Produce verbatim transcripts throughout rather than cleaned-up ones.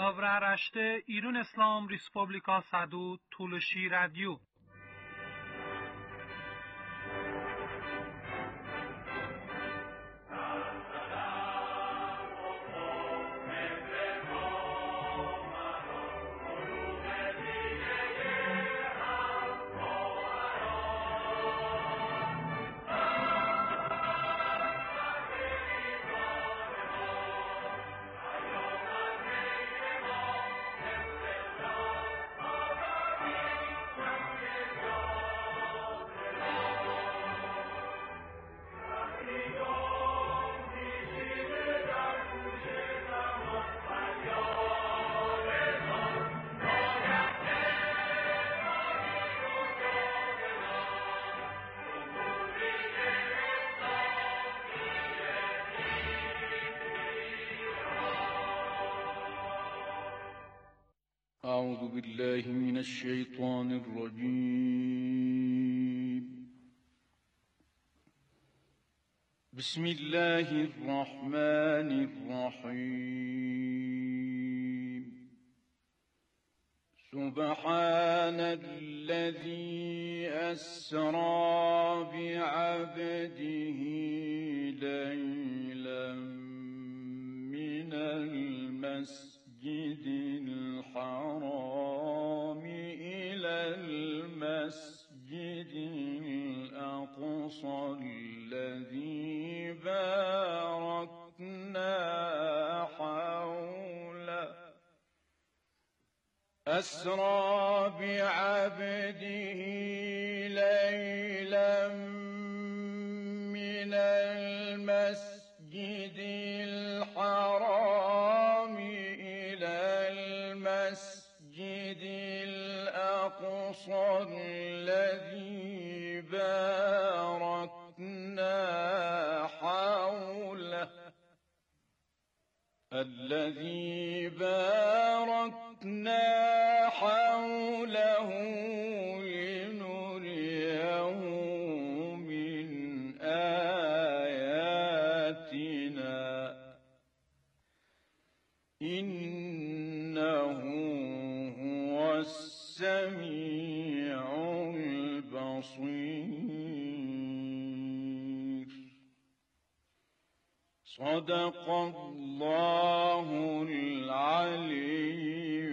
Avra raşte İran İslam Respublika Sadu Tuluşi Radyo. أعوذ بالله من الشيطان الرجيم. بسم الله الرحمن الرحيم. سبحان الذي أسرى بعبده ليلا من المسجد الحرام إلى المسجد الأقصى الذي باركنا حوله أسرى بعبده ليلا من المسجد الحرام إلى المسجد الأقصى الذي باركنا حوله الذي باركنا حوله لنريه من آياتنا إنه هو السميع البصير. صدق الله العلي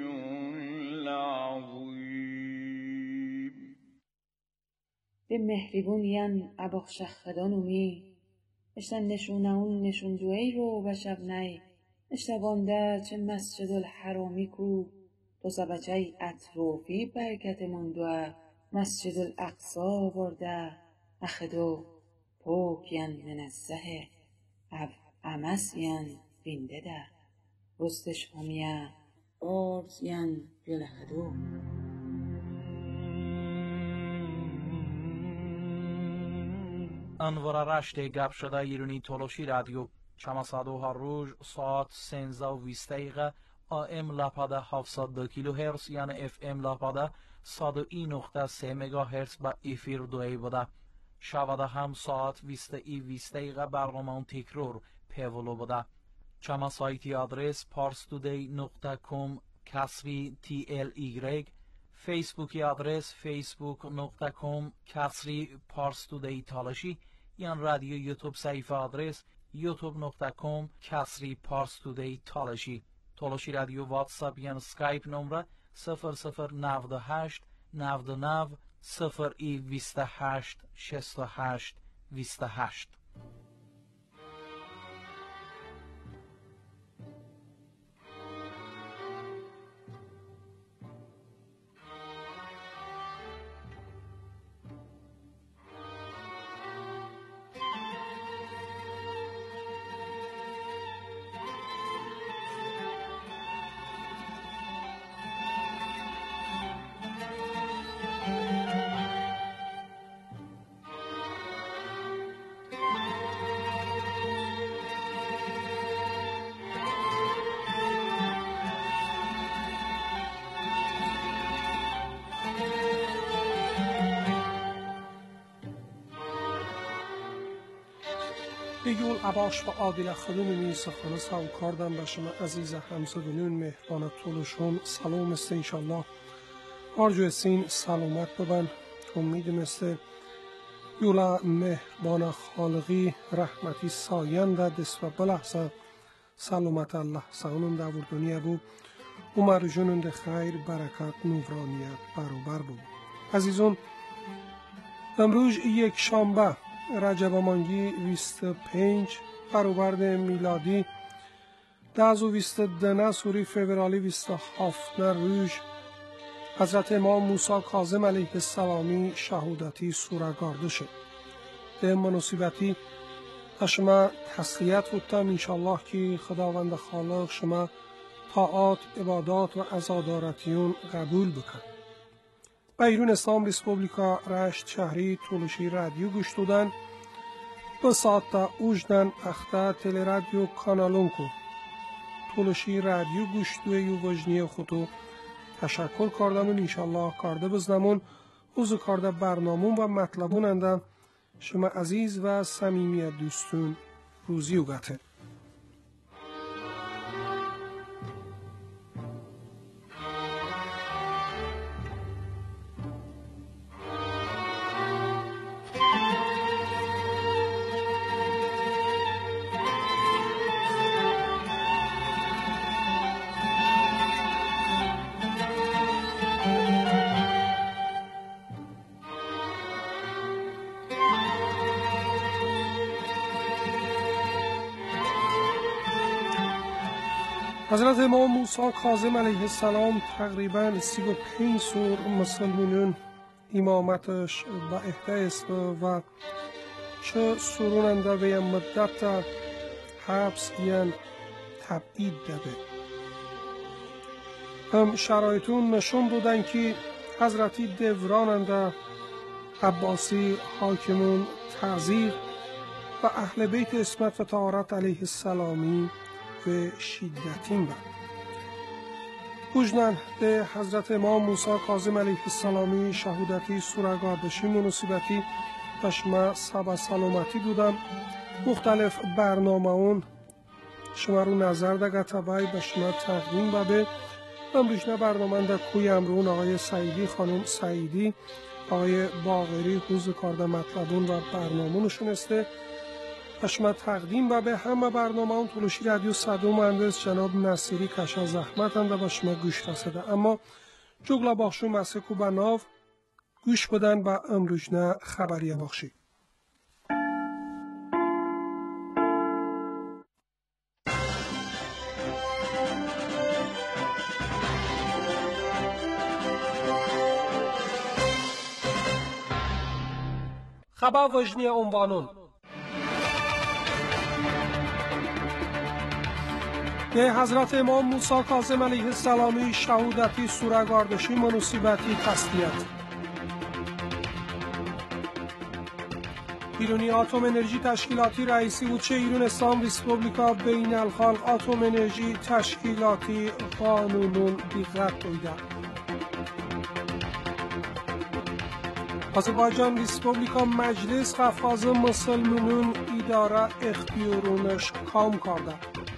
العظيم. به مهریبونیان اباخشخدان اومی اشتن نشونهون نشون دوی رو بشب نی اشتبانده چه مسجد الحرامی کو تو سبچه اطروفی برکت مندوه مسجد الاقصا برده اخدو پوکین منزه او امسین بینده ده رستش همیه آرزین جلهدو. انوار رشته گپ شده ایرانی تولوشی رادیو چماسادو ها روز ساعت سنزده و بیست دقیقه آم لپاده هفتصد و دو کیلو هرتز یعنی اف ام لپاده صد و یک نقطه سه مگا هرتز با افیر دوی بوده. شواده هم ساعت بیست ای بیست دقیقه برنامه تکرار پیولو بوده. چما سایتی آدرس پارستودی نقطه کام کسری تی ال ایگرگ، فیسبوکی آدرس فیسبوک نقطه کام کسری پارستودی تالشی، یان رادیو یوتیوب صفحه آدرس یوتیوب نقطه کام کسری پارستودی تالشی. تالشی رادیو واتساپ یان سکایپ نمره صفر صفر نود و هشت نود و نه صفر ای بیست و هشت شصت و هشت بیست و هشت. یول عباش و عادل خدومی سخانه ساو کاردم به شما عزیز همزدونون مهربان طولشون سلام است انشالله آرجو سین سلامت ببن امید مثل یولا مهربان خالقی رحمتی ساینده دست و بلحظه سلامت الله سانون دور دنیا بود عمر جنون خیر برکت نورانیت برابر بود عزیزون امروز یک شنبه رجب مانگی بیست و پنج برابر میلادی ده و بیست و دو سوری فوریه بیست و هفت روز حضرت امام موسی کاظم علیه السلامی شهادتی سورگارده شد. در مناسبتی شما تسلیت بودم انشالله که خداوند خالق شما طاعات عبادات و عزادارتیون قبول بکن. به ایران اسلام ریسپوبلیکا رشت شهری طولشی رادیو گوش دادن به ساعت اوجدن اخته تل رادیو کانالونکو طولشی رادیو گوش دوی و وجنی خودو تشکر کردمون انشالله کارده بزنمون اوزو کارده برنامون و مطلبون انده شما عزیز و صمیمی دوستون روزی و گته حضرت امام موسی کاظم علیه السلام تقریباً سی و پنج سور مسلمانان امامتش به عهده است و چه سوروننده به مدت حبس یان تبعید داده. هم شرایطون نشون دادن که حضرتی دوراننده عباسی حاکمون تعزیر و اهل بیت اسمت و طهارت علیه السلامی و شدتین بود. گوشنن ده حضرت امام موسی کاظم علیه السلامی شهادتی سورگاردشی مناسبتی بشما سبا سلامتی بودم مختلف برنامه اون شما رو نظر ده گتبای بشما تقدیم بده امروزنه برنامه ده کوی امرون آقای سعیدی خانم سعیدی آقای باغری حوز کارده مطلبون و برنامونشون استه شما تقدیم و به همه برنامه اون طولشی رادیو صدو مهندس جناب نصیری کشا زحمت انده با شما گوش رسده اما جگلا باخشو مسکو بناو گوش بدن با امروزنه خبریه باخشی خبر وجنی عنوانون به حضرت امام موسی کاظم علیه السلامی شهادتی سورگاردشی مناسبتی تسلیت ایرانی اتم انرژی تشکیلاتی رئیسی بودچه ایران اسلام ریسپوبلیکا بین الخلق اتم انرژی تشکیلاتی قانونون دیقت دویده آذربایجان ریسپوبلیکا مجلس قفقاز مسلمانون اداره اختیارونش کام کرده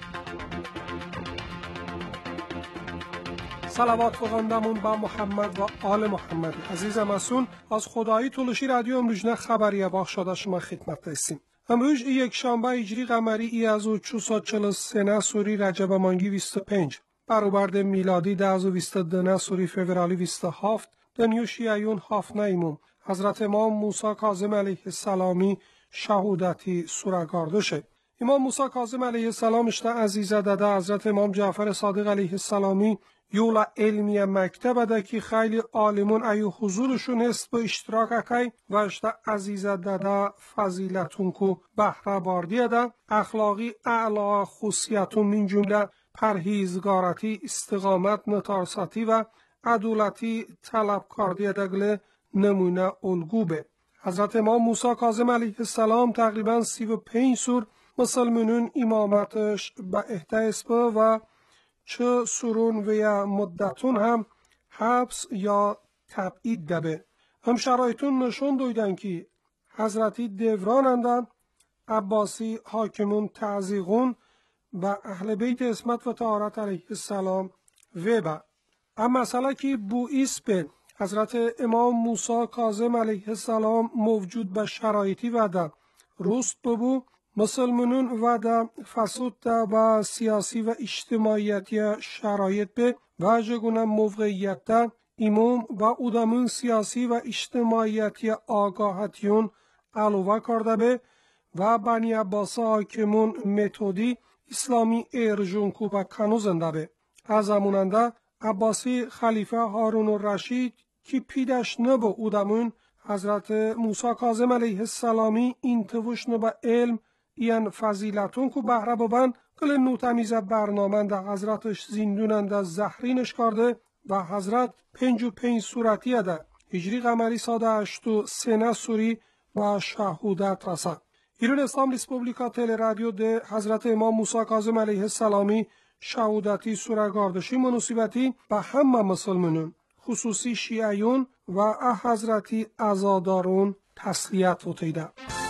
صلوات بخواندمون با محمد و آل محمد عزیزم اسون از خدایی طولشی رادیو امروزنه خبریه باخ شده شما خدمت رسیم امروز یک شنبه هجری قمری ای از و چهارصد و چهل و سه سوری رجب مانگی بیست و پنج برابر میلادی ده و بیست و دو سوری فوریه بیست و هفت دنیوشی ایون هفت نیمون حضرت امام موسی کاظم علیه السلامی شهادتی سورگارده شد. امام موسی کاظم علیه السلام اشته عزیزه داده حضرت امام جعفر صادق علیه السلامی یولا علمی مکتب ده که خیلی عالمون ایو حضورشون است به اشتراک اکی و اشته عزیزه داده فضیلتون کو بهره باردیه ده اخلاقی اعلا خصوصیتون من جمله پرهیزگارتی استقامت نتارساتی و عدالتی طلب کردیه دگله نمونه الگو به حضرت امام موسی کاظم علیه السلام تقریبا سی و پنج سور مسلمانون امامتش به عهده است و چه سورون و یا مدتون هم حبس یا تبعید دبه هم شرایطون نشون دویدن که حضرتی دوراننده عباسی حاکمون تعزیقون به اهل بیت اسمت و طهارت علیه السلام و با اما مسئله که بو ایسپ حضرت امام موسی کاظم علیه السلام موجود به شرایطی وده روست ببو مسلمانون وده فسود ده با سیاسی و اجتماعیتی شرایط به و جگونه موقعیت ده امام و ادامون سیاسی و اجتماعیتی آگاهتیون علاوه کرده به و بنی عباس حاکمون متودی اسلامی ارجون کوبه کنو زنده به از اموننده عباسی خلیفه هارون الرشید که پیدش نبو ادامون حضرت موسی کاظم علیه السلامی انتوش نبا علم این فضیلتون که بهره ببن کل نوتمیز برنامه ده حضرتش زندوننده زهرینش کرده و حضرت پنج و پنج صورتیه ده هجری قمری ساده اشتو سنه سوری و شهودت رسد. ایران اسلام ریسپوبلیکا تل رادیو ده حضرت امام موسی کاظم علیه السلامی شهودتی سورگاردشی مناسبتی به همه مسلمانون خصوصی شیعیون و حضرتی عزادارون تسلیت وتیده.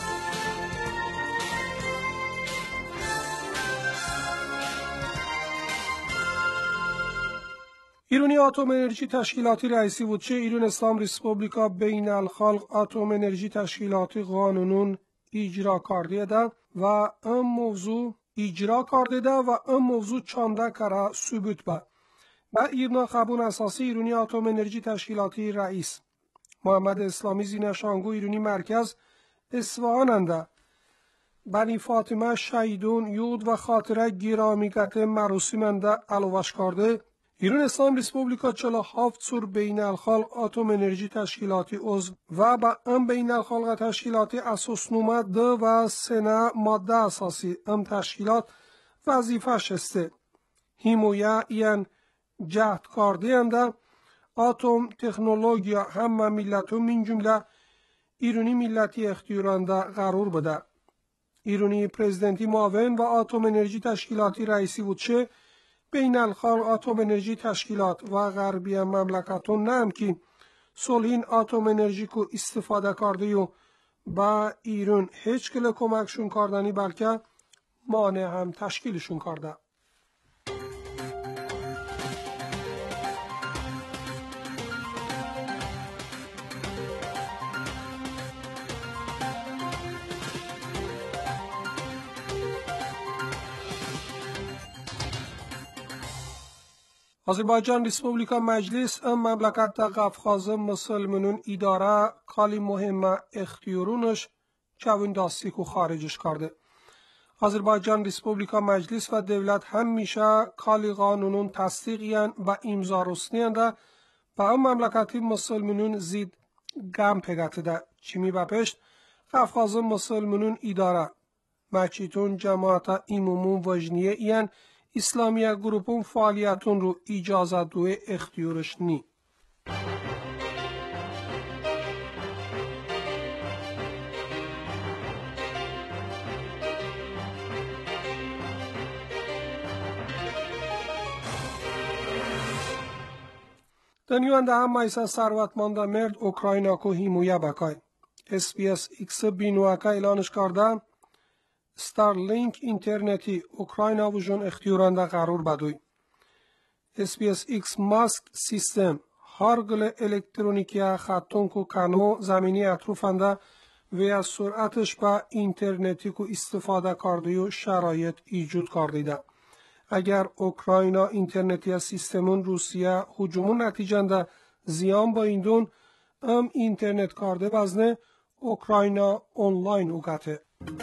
ایرانی اتم انرژی تشکیلاتی رئیسی بود چه ایران اسلام ریسپوبلیکا بین الخلق اتم انرژی تشکیلاتی قانونون اجرا کرده ده و این موضوع اجرا کرده ده و این موضوع چانده کرده ثبوت به و ایرنا خبون اساسی ایرانی اتم انرژی تشکیلاتی رئیس محمد اسلامی زینشانگو ایرانی مرکز اصفهاننده بنی فاطمه شهیدون یود و خاطره گرامیگت مراسمنده علاوش کرده ایران اسلام ریسپوبلیکا چهل و هفت سور بین الخلق اتم انرژی تشکیلاتی عضو و با ام بین الخلق تشکیلاتی اساسنامه دو و سنه ماده اساسی ام تشکیلات وظیفه شسته حمایه این جهد کرده‌اند اتم تکنولوژیا همه ملتون من جمله ایرانی ملتی اختیارنده قرار بده ایرانی پرزیدنتی معاون و اتم انرژی تشکیلاتی رئیسی بود چه بین الخلق اتم انرژی تشکیلات و غربی مملکتون نم که صلحین اتم انرژی کو استفاده کرده و با ایران هیچ کل کمکشون کردنی بلکه مانع هم تشکیلشون کرده. آذربایجان ریسپوبلیکا مجلس ام مملکت قفقاز مسلمانون اداره کالی مهمه اختیارونش چوین داستی کو خارجش کرده. آذربایجان ریسپوبلیکا مجلس و دولت همیشه کالی قانونون تصدیقیان و امضا رسنیانده و ام مملکتی مسلمانون زید گم پگته ده چیمی بپشت قفقاز مسلمانون اداره مچیتون جماعت امومون وجنیه این اسلامیه گروپون فعالیتون رو اجازه دوی اختیارش نی. دنیوانده هم مایسا ثروتمنده مرد اوکراینا کو حمایه بکای. اس پی اس ایکس بینوکا اعلانش کرده ستارلینک اینترنتی اوکراینا وجون اختیارنده قرار بدوی. اس پی اس ایکس ماسک سیستم هارگل الکترونیکی خطون کو کانو زمینی اطروفنده و از سرعتش با اینترنتی کو استفاده کرده و شرایط ایجاد کرده. اگر اوکراینا اینترنتی سیستمون روسیه هجومون نتیجنده زیان با این دون ام اینترنت کرده بزنه اوکراینا آنلاین اوگته.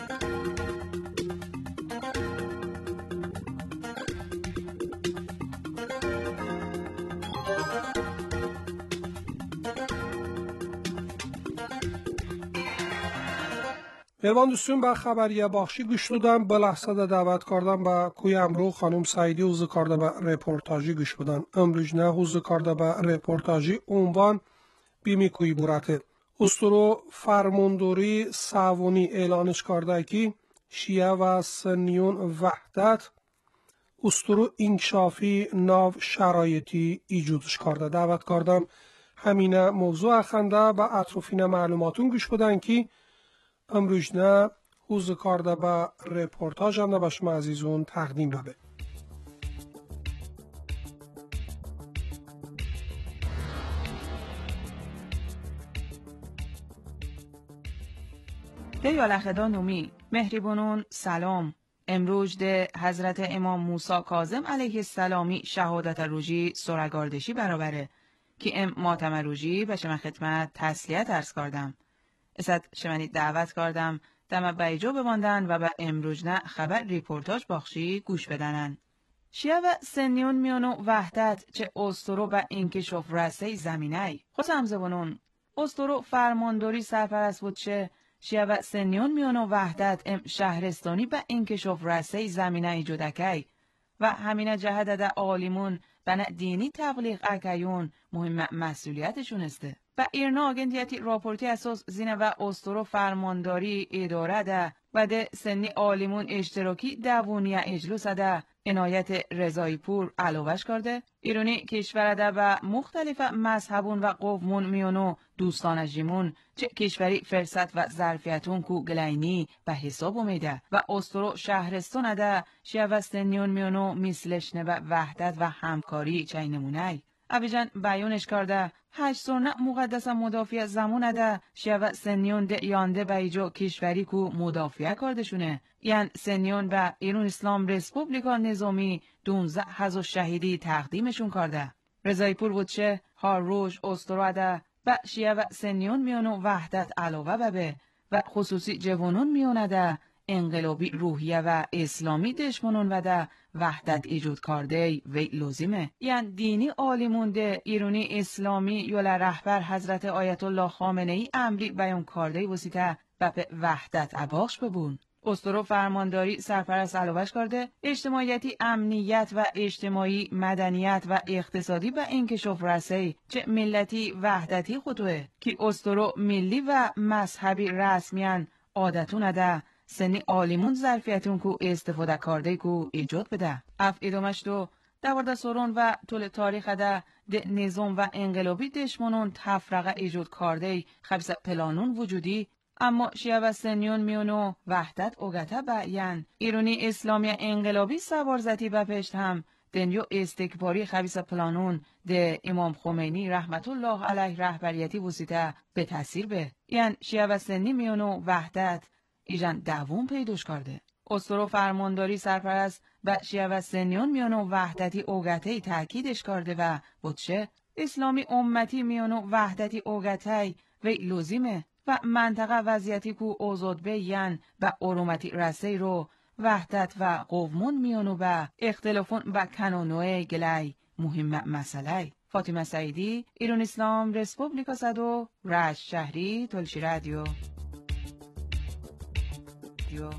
مهربان دوستون به خبریه باخشی گوش دادن به لحظه دعوت کردن به کوی امرو خانم سعیدی حوزه کرده به رپورتاجی گوش بدن امروز نه حوزه کرده به رپورتاجی عنوان بیمی کوی براته استرو فرمانداری سوانی اعلانش کرده که شیعه و سنیون وحدت استرو انکشافی ناو شرایطی ایجودش کرده دعوت کردم همینه موضوع اخنده به اطرافین معلوماتون گوش بدن که امروز نه حوز کارده به رپورتاج هم به شما عزیزون تقدیم بده. ده یالخدا نومی مهریبونون سلام. امروز ده حضرت امام موسی کاظم علیه السلامی شهادت روژی سرگاردشی برابره که ام ماتم روژی به شما خدمت تسلیت ارز کردم. ازت شمانی دعوت کردم دم بیجو بماندن و به امروز نه خبر ریپورتاج باخشی گوش بدنن. شیعه و سنیون میانو وحدت چه استرو و انکشاف رسه زمینه خود همزبانون استرو فرمانداری سرپرست بود چه شیعه و سنیون میانو وحدت ام شهرستانی به انکشاف رسه زمینه جدکی و همینه جهده ده عالمون بنا دینی تبلیغ اکیون مهم مسئولیتشون استه. و ایرنا آگندیتی راپورتی اساس زینه و استرو فرمانداری اداره ده و ده سنی عالمون اشتراکی دوونیه اجلوس ده عنایت رضایی پور علاوش کرده. ایرانی کشور ده و مختلف مذهبون و قومون میونو دوستان جیمون چه کشوری فرصت و ظرفیتون کو گلینی به حساب اومیده و استرو شهرستان ده شیعه و سنیون میونو میسلشنه و وحدت و همکاری چه نمونه اویجان بیانش کرده هشت سرنه مقدس مدافع زمان ده شیعه و سنیون ده یانده بیجو کشوری کو مدافع کردشونه یعن سنیون به ایران اسلام ریسپوبلیکا نظامی دونزه هزار شهیدی تقدیمشون کرده. رضایی پور بود چه هر روز استرو ده و شیعه و سنیون میانو وحدت علاوه ببه و خصوصی جوانون میانه ده انقلابی روحیه و اسلامی دشمنون و ده وحدت ایجاد کرده و لازمه. یعنی دینی عالمون ده ایرانی اسلامی یولا رهبر حضرت آیت الله خامنه ای امری بیان کرده وسیطه و به وحدت عباخش ببون. استرو فرمانداری سرپرست علاوش کرده اجتماعیتی امنیت و اجتماعی مدنیت و اقتصادی و انکشاف رسه چه ملتی وحدتی خودوه که استرو ملی و مذهبی رسمیان عادتون ده سنی عالمون ظرفیتون کو استفاده کرده کو ایجاد بده. اف ادامش دو دوارده سرون و طول تاریخ ده ده نظام و انقلابی دشمنون تفرقه ایجاد کرده خبیث پلانون وجودی اما شیعه و سنیون میونو وحدت اوگته بیان ایرانی اسلامی انقلابی سوارزتی بپشت هم دنیو استکباری خبیث پلانون ده امام خمینی رحمت الله علیه رهبریتی وسیطه به تاثیر به یعنی شیعه و سنی میونو وحدت ایجان دوون پیدوش کرده. استرو فرمانداری سرپرست و شیعه و سنیون میانو وحدتی اوگته تاکیدش کرده و بودشه اسلامی امتی میانو وحدتی اوگته و لازمه و منطقه وضعیتی کو اوزاد بیان و ارومتی رسی رو وحدت و قومون میانو به اختلافون و کنونوه گلی مهم مسئله. فاطمه سعیدی ایران اسلام ریسپوبلیکا صدو رشت شهری تلشی رادیو دیو.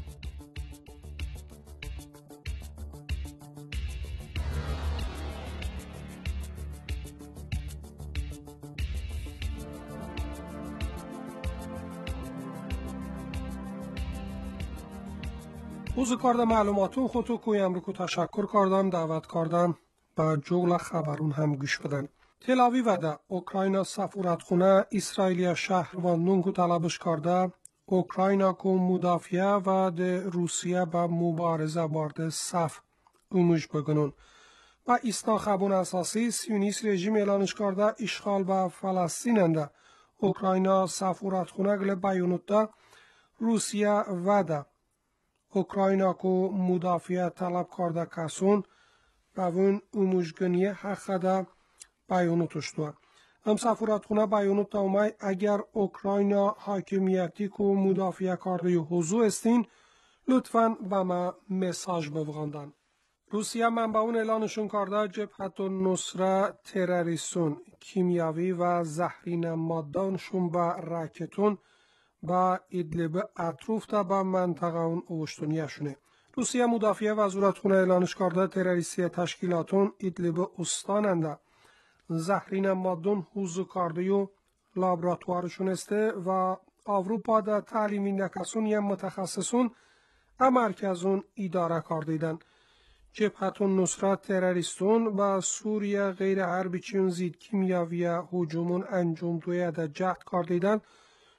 حوز کارده معلوماتون خودتو کویم رو که تشکر کردم دعوت کردم با جغل خبرون هم گوش بدن. تل آویو ده اوکراینا سفارتخونه اسرائیلیا شهروندون که طلبش کرده اوکراینا کو مدافعه و ده روسیه با مبارزه بارد صف اوموش بگنون و ایسنا خبون اساسی سیونیست رژیم اعلانش کرده اشغال با فلسطین انده اوکراینا سفارتخونه گل بیانوت ده روسیه و ده اوکراینا کو مدافعه طلب کرده کسون و اون اوموشگنی حق ده بیانوتش دو هم سفارتخونه بیانوت اومای اگر اوکراینا حاکمیتی کو مدافعه کرده و حضور استین لطفاً به ما مساج بفغاندن. روسیه منبعون اعلانشون کرده جبهت النصره تروریستون کیمیاوی و زهرین مادانشون با راکتون با ادلب اطروف تا با منطقه اون اوشتونیشونه. روسیه مدافعه وزارتخونه اعلانش کرده تروریستی تشکیلاتون ادلب استاننده زهرین مادون حوزو کرده و لابراتوارشون استه و اروپا دا تعلیمی نکسون یا متخصصون امرکزون اداره کردیدن. جبهت النصره تروریستون و سوریه غیر حربی چون زید کیمیاوی هجومون انجام دویه دا جهد کردیدن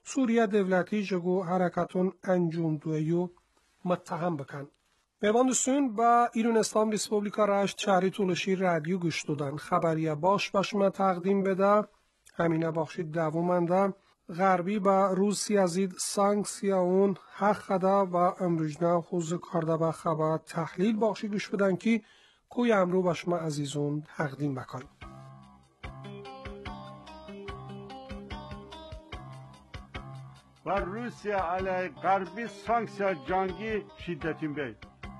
سوریه devleti جگو حرکتون انجام دویو متهم بکن. میواندستون با ایران اسلام ریسپوبلیکا رشت شهری طولشی رادیو گوش دادن. خبریه باش باشما تقدیم بده. همینه بخشید دومنده. غربی با روسیه زید سانکسیون حق خدا و امروجنه خوز کرده به خبر تحلیل بخشی گوش بدن که کوی امرو باشما عزیزون تقدیم بکنیم. و روسیه علیه غربی سانکسیا جنگی شدتین بید.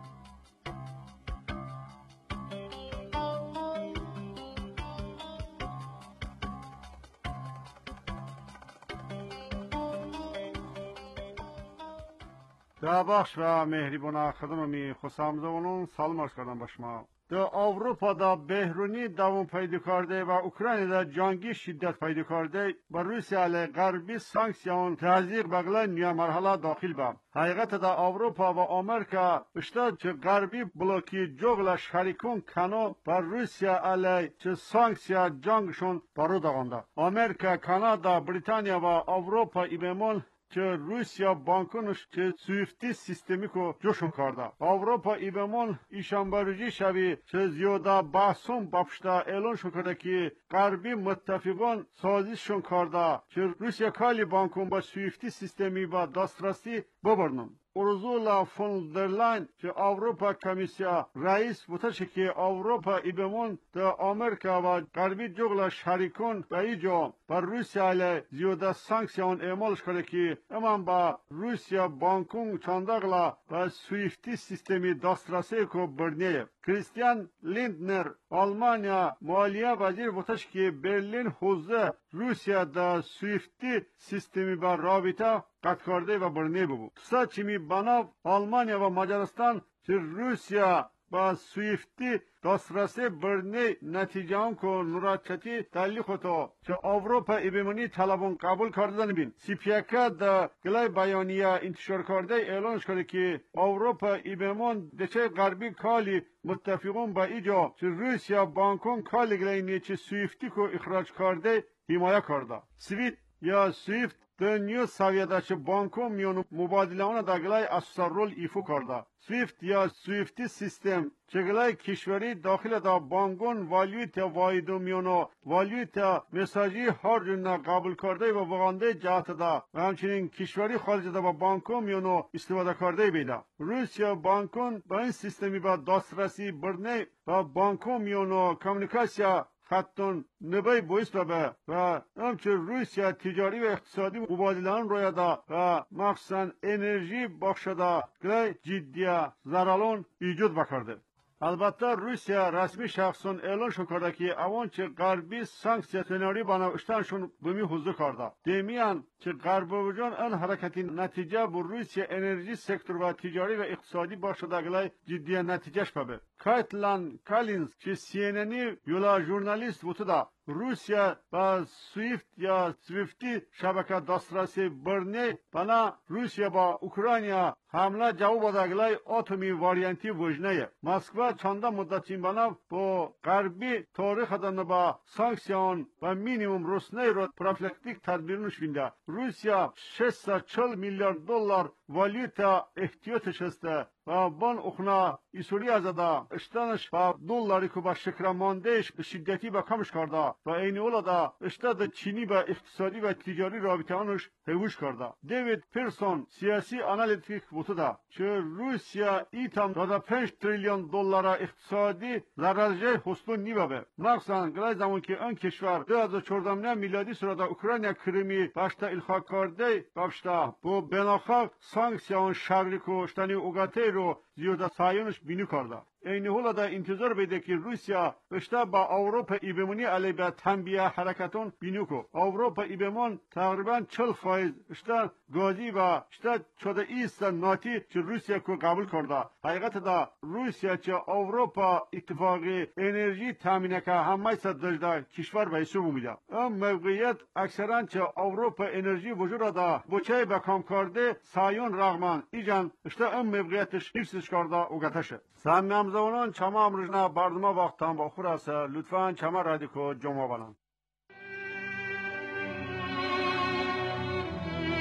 در بخش و مهربان خدمتی خوشامدونون سلام عرض کردم به شما. در اروپا دا بحرانی دوام پیدا کرده و اوکراین دا جنگی شدت پیدا کرده و روسیه علیه غربی سانکسیون تزریق بغل نیا مرحله داخل به. حقیقت دا اروپا و آمریکا اشتاد چه غربی بلوکی جغل شریکون کنو و روسیه علیه چه سانکسیا جنگشون برو داغنده. آمریکا، کانادا، بریتانیا و اروپا ایبمون که روسیا بانکونش که سویفتی سیستمی کو جوشون کرده. اروپا ایبمون ایشانباروجی شوی که زیاده بحثون بپشته اعلان شو کرده که غربی متفقان سازششون کرده که روسیا کالی بانکون با سویفتی سیستمی و دسترسی ببرنن. اورزولا فون در لاین که اروپا کمیسیا رئیس بوده که اروپا ایبمون در آمریکا و غربی جغل شریکون به ایجا بر روسیه علیه زیاده سانکسیون اعمالش کرده که امان با روسیه بانکون چندقلا و سویفتی سیستمی دسترسی کو برنیه. کریستیان لیندنر آلمانیا مالیه وزیر بوده که برلین حوزه روسیه در سویفتی سیستمی بر رابطه قطع کرده و برنه بود. سه چیمی بنا آلمانیا و مجارستان که روسیه با سویفتی دسترسی برنه نتیجه هم که نوراچتی دلی خودتا که اروپا ایبمونی طلبون قبول کردن بین. سیپیکا در گلای بیانیه انتشار کرده اعلانش کرده که اروپا ایبمون دچه غربی کالی متفقون با ایجا که روسیه بانکون کالی گلای نیچه سویفتی که اخراج کرده حمایه کرده. سویت یا سویفت در نیو سویده چه بانکو میون مبادله آن داگلای اساسا رول ایفو کرده. سویفت یا سویفتی سیستم چه گلای کشوری داخل دا بانگون والیویت وایدو میونو والیویت مساجی هر جنه قبول کرده و وغانده جهت دا و همچنین کشوری خارج دا با بانکو میونو استفاده کرده بیده. روسیا بانکون با این سیستمی با دسترسی برنه و بانکو میونو کامونیکاسیا خطون نبای بویس ببه و همچه روسیه تجاری و اقتصادی مبادلان روی دا و مخصوصا انرژی بخشده گلای جدیه زرالون ایجود بکرده. البته روسیه رسمی شخصون اعلان شو کرده که اوان چه غربی سانکسیا سناری بنوشتنشون بمی حضور کرده. دیمیان چه غرب وجان ان حرکتی نتیجه بر روسیه انرژی سکتور و تجاری و اقتصادی باشده گلای جدی نتیجهش ببه. کایتلان کالینز که سی ان ان یولا ژورنالیست بوده روسیه با سویفت یا سویفتی شبکه دسترسی برنه بنا روسیه با اوکراینیا حمله جواب داگلای اتمی واریانتی وجنه. مسکو چند مدتی بنا با غربی تاریخ دادن با سانکسیون و مینیمم روسنه رو پروفیلاکتیک تدبیرش بینده. روسیه ششصد و چهل میلیارد دلار والیوتا احتیاطش است و بان اخنا ایسوری ازده اشتانش با دلاری که با شکرماندهش به شدتی با کمش کرده و این اولا دا اشتاد چینی با اقتصادی و تجاری رابطه آنش حیوش کرده. دیوید پیرسون سیاسی آنالیتیک بوده که روسیه ایتام داده پنج تریلیون دلار اقتصادی لرزجه حسنون نیبه. مخصوصا گلای زمان که آن کشور دو هزار و چهارده میلادی سرادا اوکراینیا کریمی باشتا الخاق کرده باشتا با بناخاق سانکسیون شرک و اشتانی اوگاته رو زیاده سایونش بینی کرده. این حالا دا انتظار بیده که روسیه اشتا با اروپا ایبمونی علی به تنبیه حرکتون بینی کو. اروپا ایبمون تقریبا چهل فایز اشتا گازی و اشتا چوده ایست ناتی که روسیه کو قبول کرده. حقیقت دا روسیه چه اروپا اتفاقی انرژی تامینه که همه سد دجده کشور به حساب میده. ام موقعیت اکثرا چه اروپا انرژی وجود دا بچه به کام کرده سایون رغمان ایجان اشتا ام موقعیتش حفظش کرده و گتشه. سامیام زمانان چما امروزنا برنامه وقتان با خور است. لطفاً چما رادیو جمع بلند.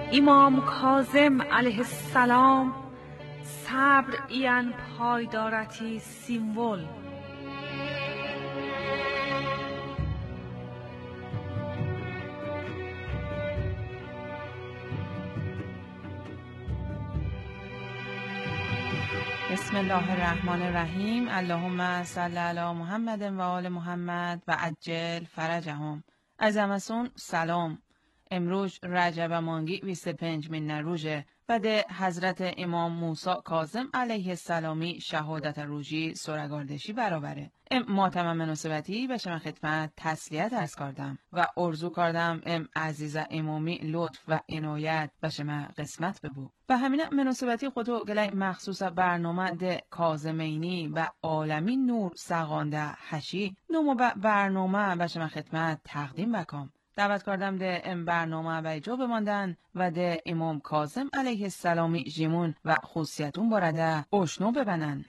امام کاظم علیه السلام صبر این پایدارتی سیمبل. بسم الله الرحمن الرحیم. اللهم صل علی محمد و آل محمد و عجل فرجهم. از همسون سلام. امروز رجب مانگی بیست و پنج من نروژه و ده حضرت امام موسی کاظم علیه السلامی شهادت روژی سرگاردشی برابره. ام ماتم مناسبتی به شما خدمت تسلیت ارز کردم و ارزو کردم ام عزیز امامی لطف و عنایت به شما قسمت ببو. و همین مناسبتی خودو گلای مخصوص برنامه ده کاظمینی و عالمی نور سقانده هشی نمو به برنامه به شما خدمت تقدیم بکم. دعوت کردم ده ام برنامه به جا بماندن و ده امام کاظم علیه السلامی جیمون و خصوصیتون بارده اشنو ببنن.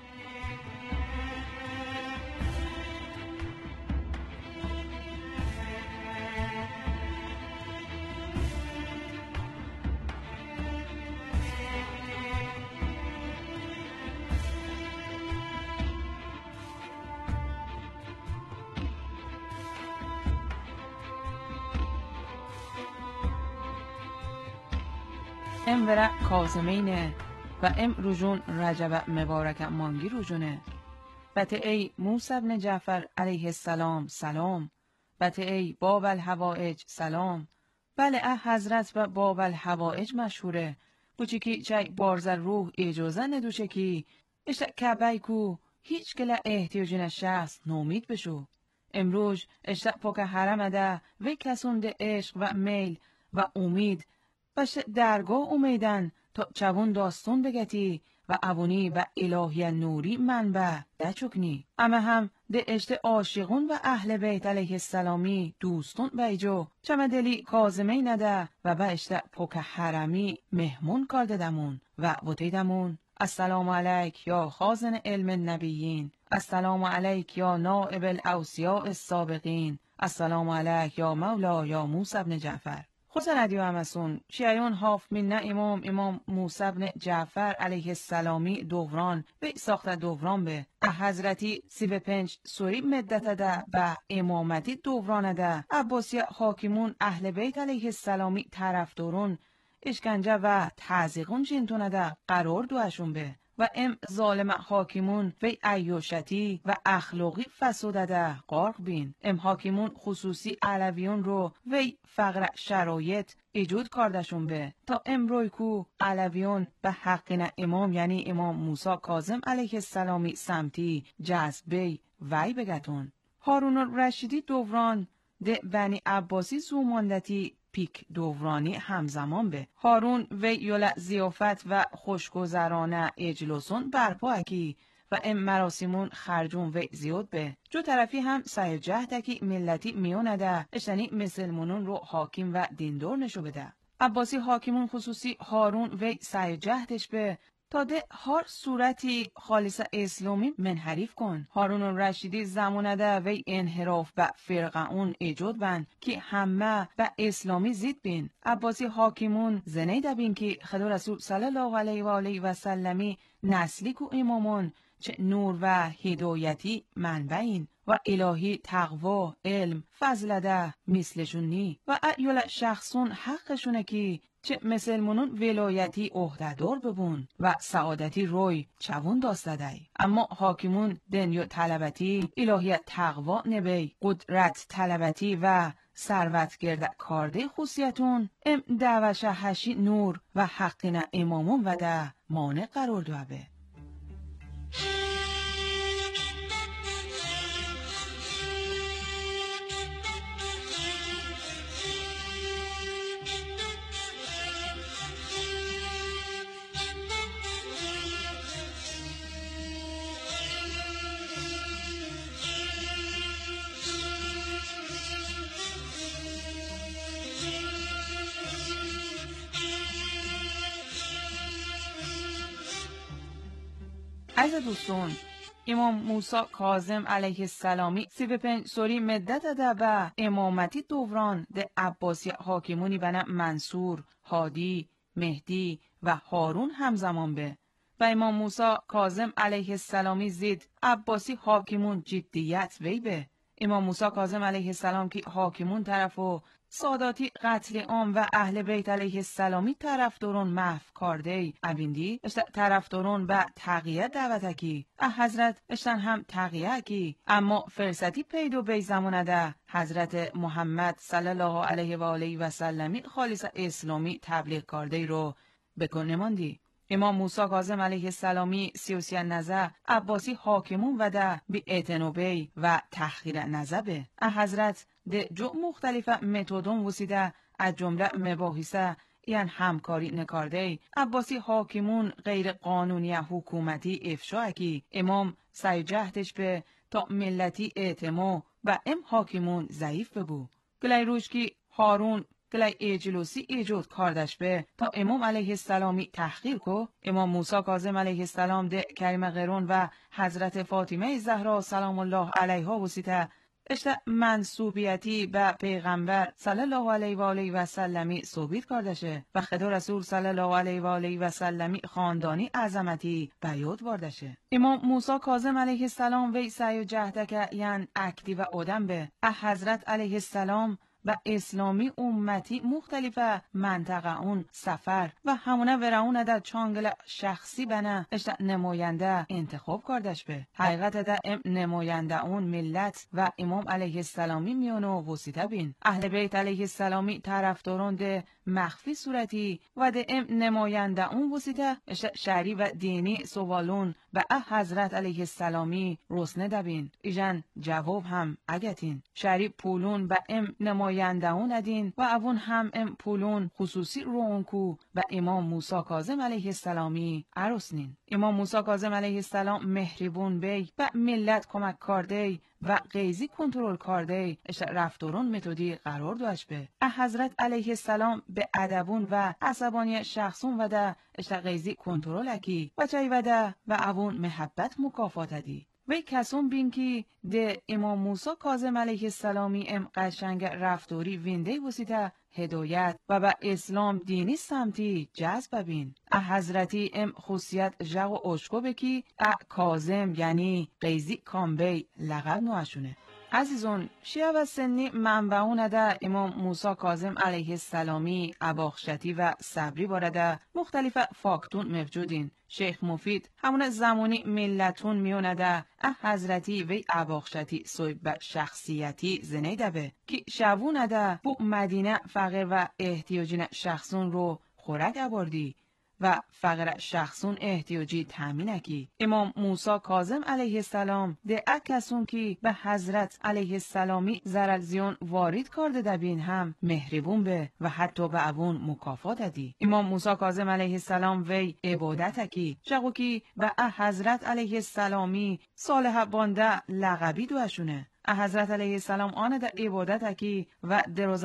ام ورا کاظمینه و ام روزون رجب مبارک مانگی روزونه. بته ای موسی بن جعفر علیه السلام سلام. بته ای باب الحوائج سلام. بله اه حضرت و باب الحوائج مشهوره. بوچی کی چای بارزر روح اجازه ندوشه کی اشتا کبای کو هیچ گله احتیاجین شخص نومید بشو. امروز اشتا پاک حرم ده و کسون ده عشق و میل و امید باشه درگاه امیدن تا چوون داستون بگتی و اوونی و الهی نوری منبع ده چکنی. اما هم ده اشت عاشقون و اهل بیت علیه السلامی دوستون بیجو چمه دلی کاظمی نده و با اشت پوک حرمی مهمون کرده دمون و وطی دمون. السلام علیک یا خازن علم النبیین. السلام علیک یا نائب الاوصیاء السابقین. السلام علیک یا مولا یا موسی بن جعفر. خود ندیو همسون شیعیون هاف من نه امام امام موسی بن جعفر علیه السلامی دوران و ساخت دوران به حضرتی سی و پنج سوری مدت ده و امامتی دوران ده عباسی حاکمون اهل بیت علیه السلامی طرفدارون اشکنجه و تعذیقون جنتونه ده قرار دوشون به و ام ظالم حاکمون و عیاشتی و اخلاقی فسوده ده غرق بین. ام حاکمون خصوصی علویون رو و فقر شرایط ایجود کردشون به تا امروی کو علویون به حقینا امام یعنی امام موسی کاظم علیه السلامی سمتی جذبه وی بگتون. هارون الرشیدی دوران ده بنی عباسی زوماندتی پیک دورانی همزمان به هارون و یولا زیافت و خوشگذرانه اجلسون برپا اکی و ام مراسمون خرجون و زیاد به جو طرفی هم سعی جهدکی ملتی میونده اشتنی مسلمونون رو حاکم و دیندار نشو بده. عباسی حاکمون خصوصی هارون و سعی جهدش به تا ده هر صورتی خالص اسلامی منحریف کن. هارون الرشیدی زمانده و انحراف به فرقه اون ایجاد بند که همه به اسلامی زید بین. عباسی حاکمون زنی دبین که خدا رسول صلی الله علیه و آله و سلمی نسلی کو امامون چه نور و هدایتی منبعین و الهی تقوا علم فضلده مثلشون نی و ایول شخصون حقشونه که چه مسلمونون ولایتی عهدهدار ببون و سعادتی روی چوون داستدهی. اما حاکمون دنیا طلبتی الهیت تقوا نبی قدرت طلبتی و ثروت گرده کارده خصوصیتون ام دعوش هشی نور و حقینا امامون و ده مانع قرار دوه. عزیز دوستان امام موسی کاظم علیه السلامی سی و پنج سوری مدت ده به امامتی دوران ده عباسی حاکمونی بنا منصور، هادی، مهدی و هارون همزمان به و امام موسی کاظم علیه السلامی زید عباسی حاکمون جدیت وی به امام موسی کاظم علیه السلام که حاکمون طرف و ساداتی قتل عام و اهل بیت علیه السلامی طرفدارون محو کارده ابیندی اشتا طرفدارون به تقیه دعوتکی اه حضرت اشتن هم تقیه کی اما فرصتی پیدو بی زمانه ده حضرت محمد صلی الله علیه و آله و سلمی خالص اسلامی تبلیغ کارده رو بکن نماندی. امام موسی کاظم علیه السلامی سیاسی نزه عباسی حاکمون و ده بی اعتنابی و تحقیر نزبه اه حضرت ده جو مختلف متدون وسیده از جمله مباحثه یعنی همکاری نکارده عباسی حاکمون غیر قانونی حکومتی افشا کی امام سعی جهدش به تا ملتی اعتماع و ام حاکمون ضعیف ببو گلی روش کی هارون گلی ایجلوسی ایجود کاردش به تا امام علیه السلامی تحقیر کو امام موسی کاظم علیه السلام ده کریم غیرون و حضرت فاطمه زهرا سلام الله علیها وسیته اشتا منصوبیتی به پیغمبر صلی الله علیه و آله و سلمی ثابت کردشه و خدا رسول صلی الله علیه و آله و سلمی خاندانی عظمتی بیاد واردشه امام موسی کاظم علیه السلام وی سعی و جهدک یعن اکتی و آدم به اه حضرت علیه السلام و اسلامی امتی مختلف منطقه اون سفر و همونه ورعون در چانگل شخصی بنا اشتا نماینده انتخاب کردش به حقیقت در ام نماینده اون ملت و امام علیه السلامی میانو وسیطه بین اهل بیت علیه السلامی طرفداران ده مخفی صورتی و ده ام نماینده اون وسیطه اشتا شهری و دینی سوالون و اه حضرت علیه السلامی رسنه دبین ایجان جواب هم اگتین شهری پولون و ام نماینده اون ادین و اون هم ام پولون خصوصی رونکو و امام موسی کاظم علیه السلامی عرسنین امام موسی کاظم علیه السلام مهربون بی و ملت کمک کارده و قیزی کنترل کارده اش رفتارون متدی قرار داشت به حضرت علیه السلام به ادبون و عصبانی شخصون و ده اش قیزی کنترل اکی و چای و ده و اون محبت مکافات دی وی کسون بین که ده امام موسی کاظم علیه السلامی ام قشنگ رفتاری وینده وسیطه هدایت و به اسلام دینی سمتی جذب بین اه حضرتی ام خصوصیت جغ و اشکو بکی اه کاظم یعنی قیزی کامبی لقب نوشونه عزیزون شیعه و سنی منبعون ده امام موسی کاظم علیه السلامی اباخشتی و صبری بارده مختلف فاکتون موجودین شیخ مفید همون زمانی ملتون میونده اه حضرتی وی اباخشتی صحب شخصیتی زنیده به که شبونده بو مدینه فقر و احتیاجین شخصون رو خورک اباردی و فقر شخصون احتیاجی تامین اکی امام موسی کاظم علیه السلام ده اکسون کی به حضرت علیه السلامی زرل زیون وارد کرده دبین هم مهربون به و حتی به اون مکافات دی امام موسی کاظم علیه السلام وی عبادت اکی شقو کی به حضرت علیه السلامی صالح بانده لقبی دوشونه حضرت علیه السلام آن در عبادت اکی و دروز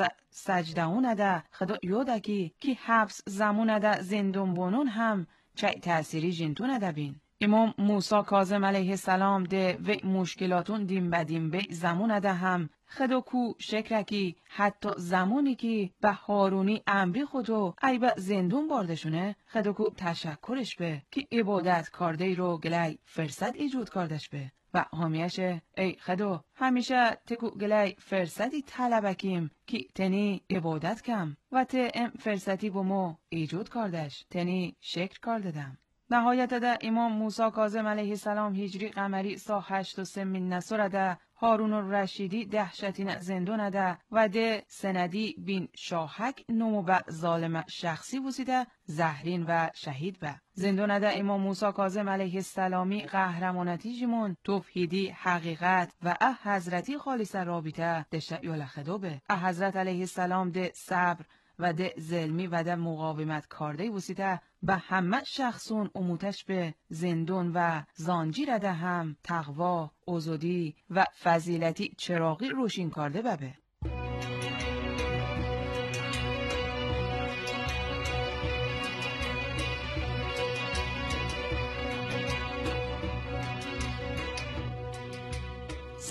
سجده ده خدا یاد اکی که حبس زمون ده زندون بونون هم چه تأثیری جنتون ده بین امام موسی کاظم علیه السلام ده و مشکلاتون دیم بدیم به زمون ده هم خدا کو شکرکی حتی زمانی که به هارونی امری خودو ای به زندون باردشونه خدا کو تشکرش به که عبادت کرده رو گلی فرصت ایجود کردش به و همیشه ای خدا همیشه تکو گلی فرصتی طلبکیم که تنی عبادت کم و ته ام فرصتی با ما ایجود کردش تنی شکر کرددم نهایت ده امام موسی کاظم علیه السلام هجری قمری سا هشت و سه من نصر ده هارون الرشیدی دهشتین زندون ده و ده سندی بین شاهک نمو به ظالم شخصی بوسیده زهرین و شهید به زندون ده امام موسی کاظم علیه السلامی قهرمانتی جمون توحیدی حقیقت و اه حضرتی خالص رابطه دشت یول خدا به اه حضرت علیه السلام ده صبر و ده ظلمی و ده مقاومت کرده بوسیده به همه شخصون اموتش به زندون و زانجی رده هم تقوا، آزادی و فضیلتی چراغی روشین کرده ببه.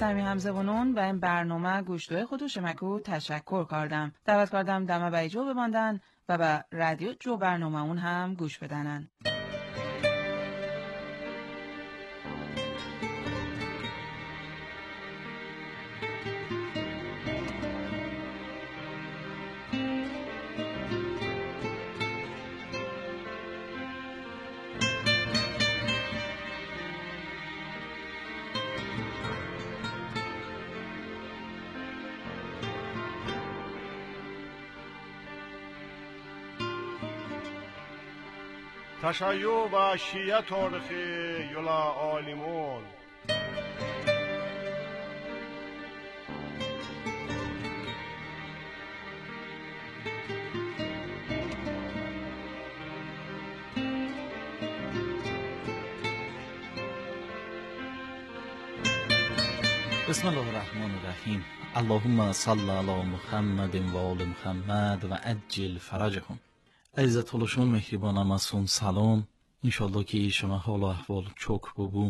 سمی همزه ونون و این برنامه گوشتوی خودو شمکو تشکر کردم. دعوت کردم دمه بای جو بماندن و به رادیو جو برنامه اون هم گوش بدنن. تشیع و شیعه تاریخی یولا عالمون بسم الله الرحمن الرحیم. اللهم صل علی محمد و آل محمد و عجل فرجهم. عزیز طولشون مهربانم ازتون سلام. انشالله که شما حال و احوال چوک ببو.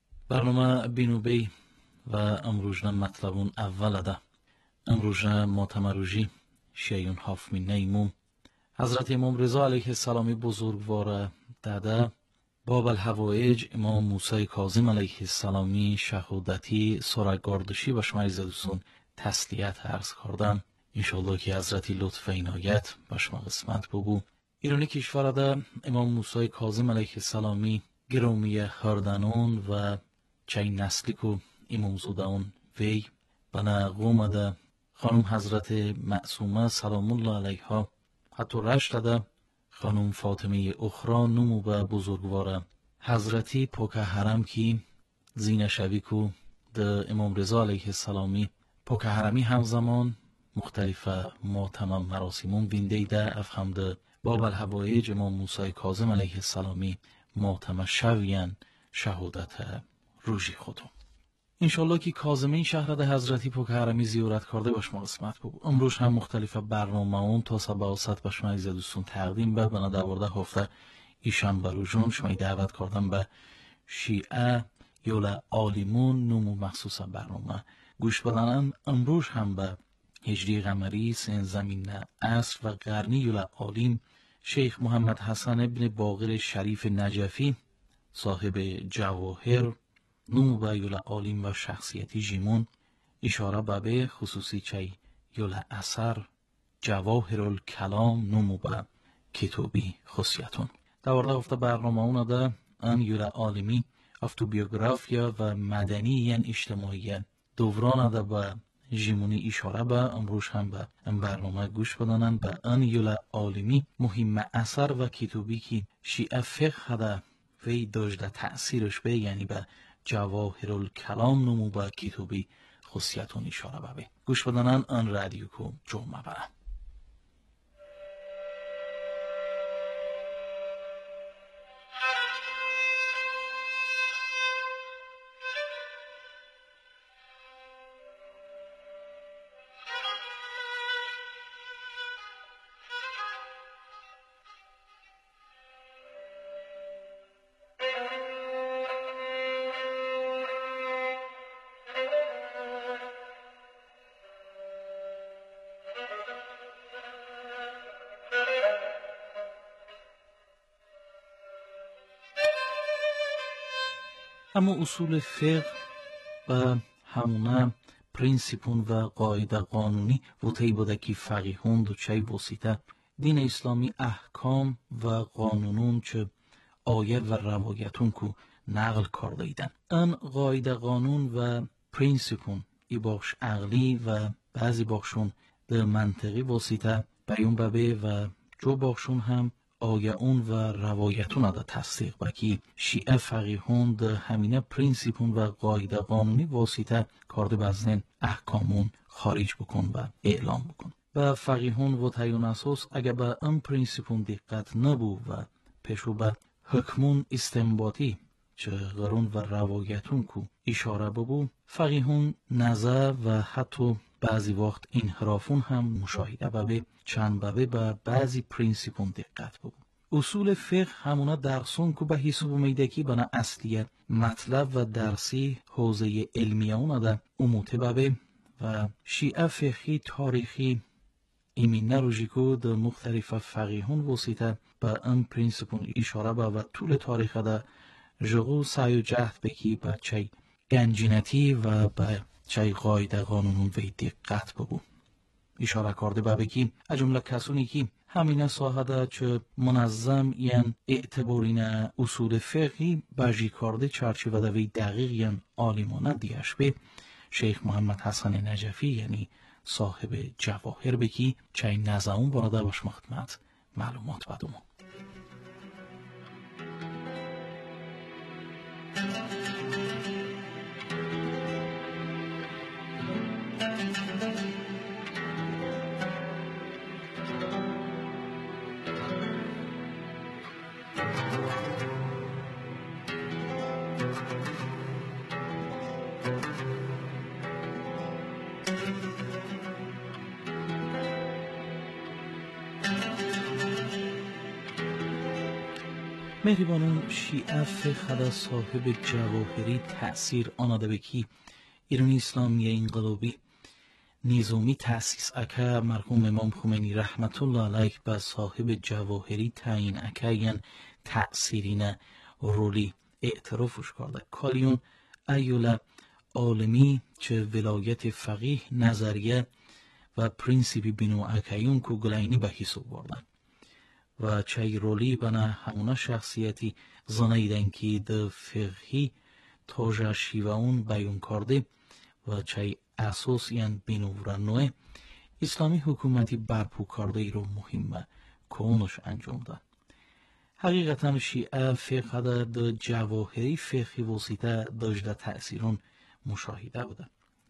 برنامه بینوبی و امروژن مطلبون اول ده. امروژن ماتمروژی شیون هافمی نیموم. حضرت امام رضا علیه السلامی بزرگوار داده باب الحوائج امام موسی کاظم علیه السلامی شهادتی سرگاردشی و شما عزیز دوستان تسلیت عرض کردم. انشالله که حضرتی لطف و عنایت با شما قسمت ببو. ایرانی کشور ده امام موسی کاظم علیه السلامی گرامی خردنون و چای نسلی که امام زودان وی بنا قوم ده خانم حضرت معصومه سلام الله علیها حتی رشت ده خانم فاطمه اخرى نمو به بزرگوار حضرتی پاک حرم کی زینه شوی که ده امام رضا علیه السلامی پاک حرمی همزمان مختلف ماتمم مراسمون وینده ده افهم ده باب الحوائج امام موسی کاظم علیه السلامی ماتم شویان شهادت روژی خودم. انشالله که کاظمین شهر ده حضرتی پاک حرمی زیارت کرده باش ما قسمت بود. امروز هم مختلف برنامه اون تا سباست باش ما عزیز دوستون تقدیم به بنا دوارده هفته ایشان بروجون شما دعوت کردم به شیعه یولا عالمون نمو مخصوص برنامه گوش بدنن. امروز هم به هجری قمری سن زمین عصر و قرنی یولا عالم شیخ محمد حسن ابن باقر شریف نجفی صاحب جواهر نمو به یولا عالم و شخصیتی جیمون اشاره به خصوصی چی یولا اثر جواهر الکلام نمو به کتابی خصیتون. دوارده هفته برنامه اون ده ان یولا عالمی افتوبیوگرافیا و مدنی ین اجتماعی دوران ده به جیمونی اشاره به امروز هم به این برنامه گوش بدانن به ان یولا عالمی مهم اثر و کتابی که شیعه فقه ده وی داشته تأثیرش به یعنی به جواهر الکلام نمو با کتابی خصیتون اشاره به گوش بدانن ان رادیو کو جمعه برن. اما اصول فقه و همونه پرینسیپون و قاعده قانونی و تی بوده که فقیهون دو چای بسیطه دین اسلامی احکام و قانونون چه آیه و روایتون که نقل کرده ایدن. ان قاعده قانون و پرینسیپون ای باخش عقلی و بعضی باخشون به منطقی بسیطه بیون ببه و جو باخشون هم آیه اون و روایتون دا تصدیق بکی شیعه فقیهون ده همینه پرینسیپون و قاعده قانونی واسطه کارده بزنین احکامون خارج بکن و اعلام بکن و فقیهون و تایون اساس اگه به ام پرینسیپون دقت نبو و پیشو به حکمون استنباطی چه غرون و روایتون کو اشاره ببو فقیهون نظر و حتی بعضی وقت انحرافون هم مشاهده ببه چند ببه به بعضی پرینسیپون دقت ببو اصول فقه همونا درسون که به حساب میدکی بنا اصلیه مطلب و درسی حوزه علمیه اونا ده اموته بابه و شیعه فقهی تاریخی ایمین نروژی که ده مختلف فقیهون وسیطه به ام پرینسپون اشاره به و طول تاریخ ده جغو سعی و جهد بکی به چی گنجینتی و به چی قاعده قانونون و دقت ببو اشاره کرده به بکی اجمله کسونی که همینه ساحده چه منظم ین اعتبارین اصول فقهی بجی کرده چرچی و دوی دقیق ین آلیمانه دیش به شیخ محمد حسن نجفی یعنی صاحب جواهر بکی چه نظمون براده باش مخدمت معلومات بدومو. مهریبانون شیعه فقه صاحب جواهری تأثیر آناده بکی ایرانی اسلامی انقلابی نظامی تأسیس اکه مرحوم امام خمینی رحمت الله علیه به صاحب جواهری تعیین اکه ین تأثیرین رولی اعترافش کرده کالیون ایولا عالمی چه ولایت فقیه نظریه و پرینسیپی بینو اکیون که گلینی به حساب بردن و چه رولی بنا همونا شخصیتی زنیدن که ده فقهی تاجه شیوون بیون کرده و چه اساس یعن بینورنوه اسلامی حکومتی برپو کرده ای رو مهمه کونش انجام ده. حقیقتا شیعه فقه ده ده جواهری فقهی وسیطه داشته تأثیرون مشاهده بوده.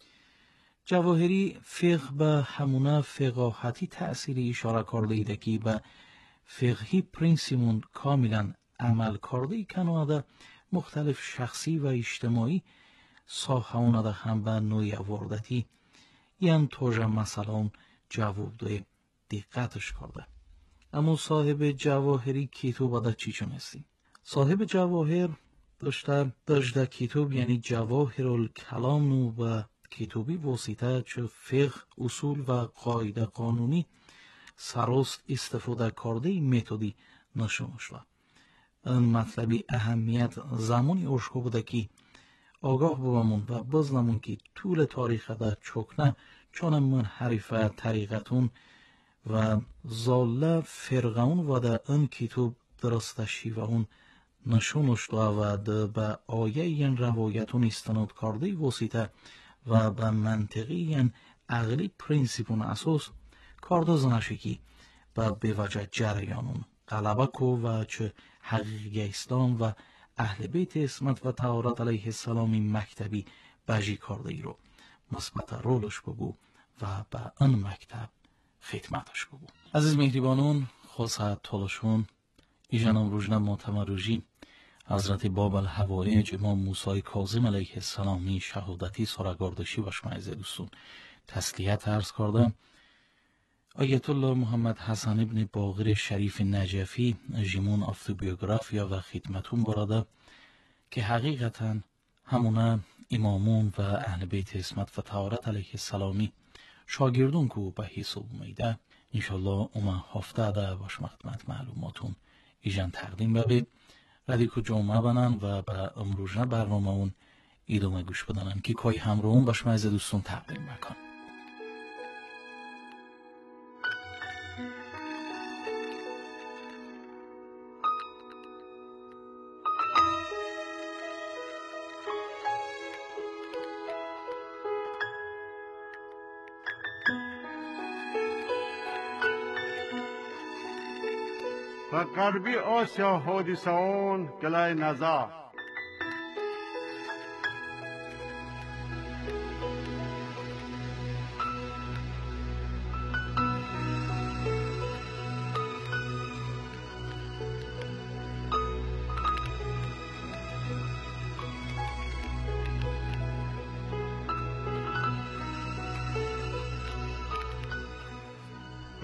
جواهری فقه به همونا فقاهتی تأثیری اشاره کرده ایده که به فقهی پرینسیمون کاملا عمل کرده ای کنواده مختلف شخصی و اجتماعی ساخونه ده هم به نوعی واردتی یعن توجه مثلا جواب ده دقتش کرده. اما صاحب جواهری کتاب ده چی چونستی؟ صاحب جواهر داشته داشته کتاب یعنی جواهر الکلام نو و کتابی وسیطه چه فقه اصول و قاعده قانونی سراست استفاده کرده متدی نشون شده. این مطلبی اهمیت زمانی اشکو بوده که آگاه بومون و بزنمون که طول تاریخ ده چکنه چون من حریفه طریقتون و زاله فرقون و ده این کتاب درسته شیوهون نشون شده و ده به آیه این روایتون استناد کرده وسیطه و به منطقی این عقلی پرینسیپون اساس کارداز نشکی و به وجه جریانون غلبه کو و چه حقیقی اسلام و اهل بیت اسمت و طهارت علیه السلامی مکتبی بجی کرده ای رو مثبت رولش بگو و به ان مکتب خدمتش بگو. عزیز مهریبانون خاصه طالشون ایجانم روژنه معتمروژی حضرت باب الحوائج امام موسی کاظم علیه السلامی شهادتی سرگاردشی و شمعیز دوستون تسلیت عرض کردم. آیت الله محمد حسن ابن باقر شریف نجفی جیمون آفتوبیوگرافیا و خدمتون براده که حقیقتا همونه امامون و اهل بیت اسمت و طهارت علیه السلامی شاگردون که به حساب میده انشالله اومه هفته ده باش مخدمت معلوماتون ایجان تقدیم ببید ردی که جمعه بنن و به امروزنه برنامه اون ایدومه گوش بدنن که کای همراهون باش مایز دوستون تقدیم بکن. و غربی آسیا حادثه اون گلای نزا در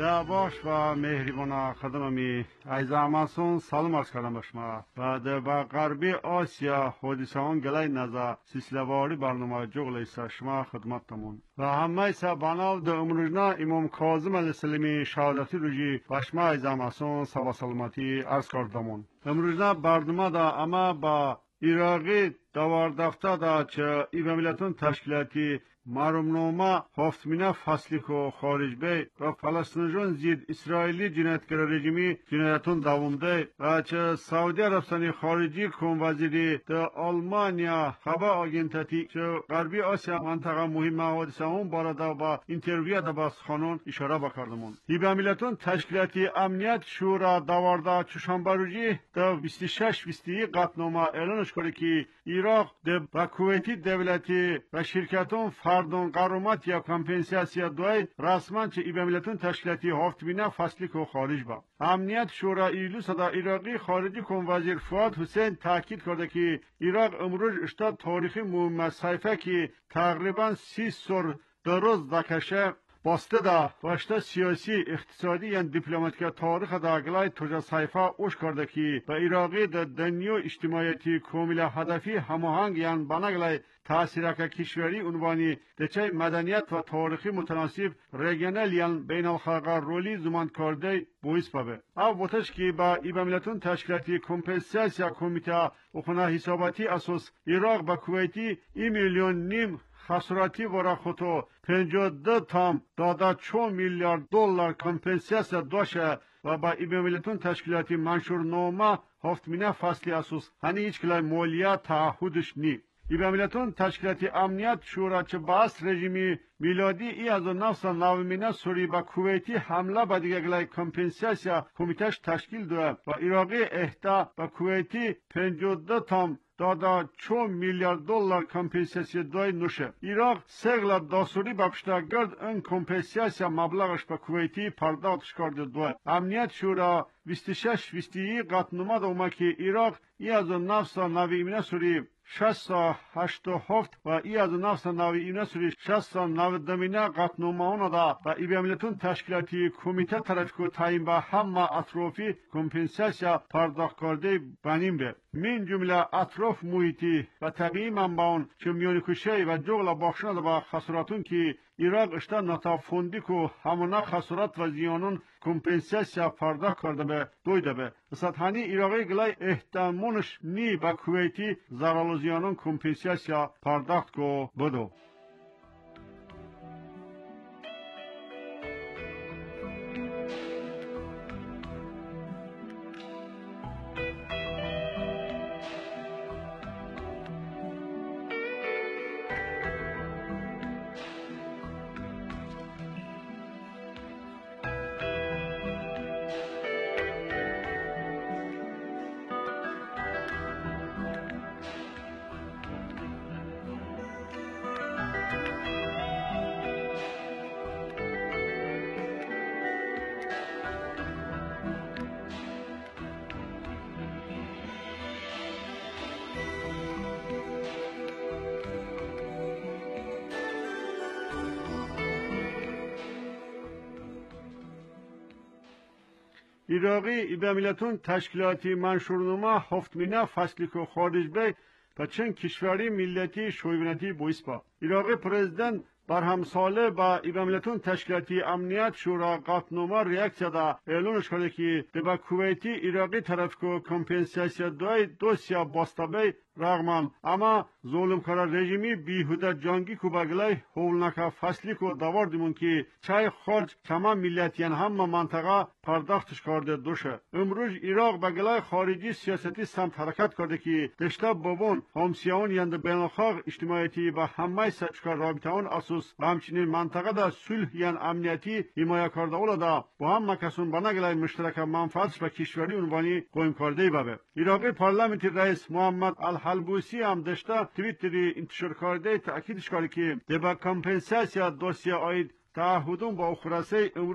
باش و مهربان خدممی عزیز همسون سلام عرض کردم به شما و در غربی آسیا حادثه آن گلای نزا سلسله‌واری برنامه جغل ایسا شما خدمتتمون و همه ایسا بناو در امروزنا امام کاظم علیه السلام شهادتی روژی و شما عزیز همسون سبا سلامتی عرض کردمون. امروزنا برنامه دا اما با ایراقی دوار دفته دا چه ای ملتون تشکیلاتی معلومنامه هفتمینه فصلی که خارج بی و فلسطینیان زید اسرائیلی جنایتگر رژیمی جنایتون دوامده و چه سعودی عربستانی خارجی کم وزیری در آلمانیا خبر آگنتاتی چه غربی آسیا منطقه مهم حادثه هم بارده با اینترویو دا باز خانون اشاره بکردمون. ایبه ملتون تشکیلاتی امنیت شورا دوارده چشنبه روزی در بیست و شش بیست و یک قطعنامه اعلانش کرده که عراق و کویتی دولتی و شرکتون فردون قرومت یا کمپنساسیا دوی رسما چه ایبه ملتون تشکیلاتی هفتمینه فصلی که خارج با امنیت شورا ایلو صدا عراقی خارجی کم وزیر فؤاد حسین تاکید کرده که عراق امروز اشتاد تاریخی مهم صحیفه که تقریبا سی سال در روز دکشه باسته دا واشتا سیاسی اقتصادی یا دیپلماتیک تاریخ دا گلای توجه صحیفه اوش کرده که به عراقی دا دنیو اجتماعیتی کامل هدفی هماهنگ یا بناگلای تاثیرک کشوری عنوانی دچه مدنیت و تاریخی متناسب ریگنال یا بین الخلقه رولی زمان کرده بویس بابه. او بوتش که با ایبه ملتون تشکیلاتی کمپنساسیا کمیته اخونه حساباتی اساس عراق با کویتی ای میلیون نیم خسارتی برای خودو پنجاه و دو تام داده چهار میلیارد دلار کمپنساسیا داشته و با ایبه ملتون تشکیلاتی منشور نامه هفتمینه فصلی اساس هنی هیچ کلای مولیه تعهدش نی. ایبه ملتون تشکیلاتی امنیت شورا چه باس رژیمی میلادی ای از نفس نومینه سوری با کویتی حمله با دیگه گلای کمپنساسیا کمیتش تشکیل دوه و عراقی اهدا و کویتی پنجاه و دو تام دادا چون میلیارد دلار کمپنساسیا دوی نوشه. عراق سگل داسوری بپشتا گرد این کمپنساسیا مبلغش به کویتی پرداختش کرده دوه. امنیت شورا بیست و شش بیست و یک قطعنامه دومه که عراق ای از نفس نومینه سوری شصت و هشت و هفت و ای از نفس نوی اینا سوری شصت و نود دمینه قطعنامه اونا دا و ایبه ملتون تشکیلاتی کمیته طرف که تایم با همه اطرافی کمپنساسیا پرداخت کرده بنیم به من جمله اطراف محیطی و طبیعی منبعون که میانی کشه و جغل باخشنه با خسارتون که عراق اشتا نتافوندی که همونا خسارت و زیانون کمپنساسیا پرداخت کرده به دویده به سطحانی عراقی گلای احتمالش نی با کویتی زرال و زیانون کمپنساسیا پرداخت که بدو. عراقی ایبه ملتون تشکیلاتی منشورنامه هفتمینه فصلی که خارج بی و چند کشوری ملتی شویونتی بویس با. عراقی پرزیدنت بر همساله با ایبه ملتون تشکیلاتی امنیت شورا قطعنامه ریاکسیا دا اعلانش کرده که با کویتی عراقی طرف که کمپنساسیا دوی دوسیا باستابی رغم اما ظلم کار رژیمی بیهوده جنگی کو بغلای هولناکا فصلی کو داوردمون که چای خارج تمام ملیتیان هم منطقه پرداختش کرده دوشه. امروز عراق بغلای خارجی سیاستی سمت حرکت کرده که دشته بابون همسیان یند بینالخاق اجتماعیتی با همه سچکار رابطه اون اساس و همچنین منطقه دا صلح یان امنیتی حمایت کرده اولا دا با هم مکسون بنگلای مشترک منفعتش و کشوری عنوانی قوم کرده بابه. عراقی پارلمانتی رئیس محمد الحلبوسی هم دشته توییتری انتشار کرده تاکیدش کرده که با کمپنساسیا دوسیا آید تعهدون با اخراسه امروز